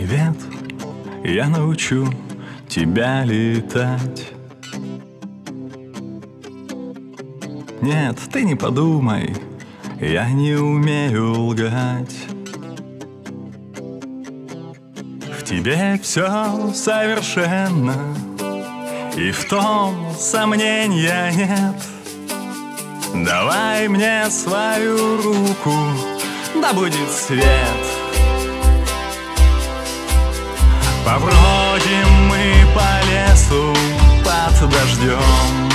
Привет, я научу тебя летать. Нет, ты не подумай, я не умею лгать. В тебе все совершенно, и в том сомнения нет. Давай мне свою руку, да будет свет. Побродим мы по лесу под дождем.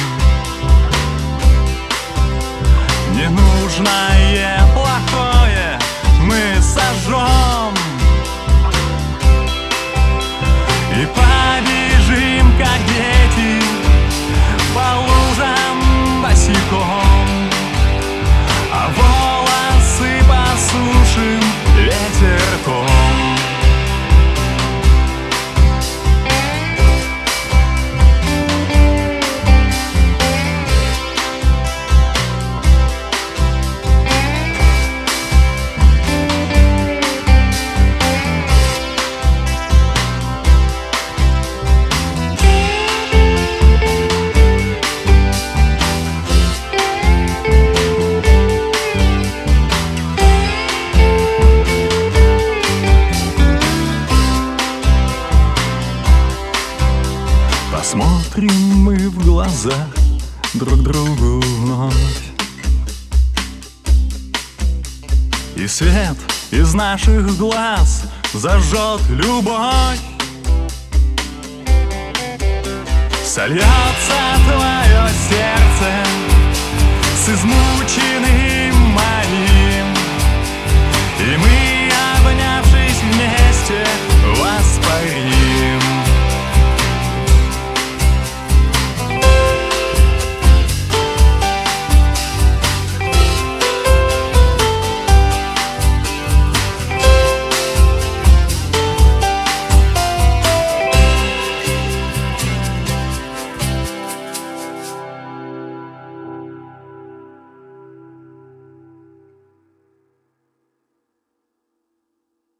Ненужное, плохое мы сожжем и побежим, как дети, по лужам босиком, а волосы посушим ветерком. Посмотрим мы в глаза друг другу вновь, и свет из наших глаз зажжет любовь. Сольется твое сердце с измученным моим.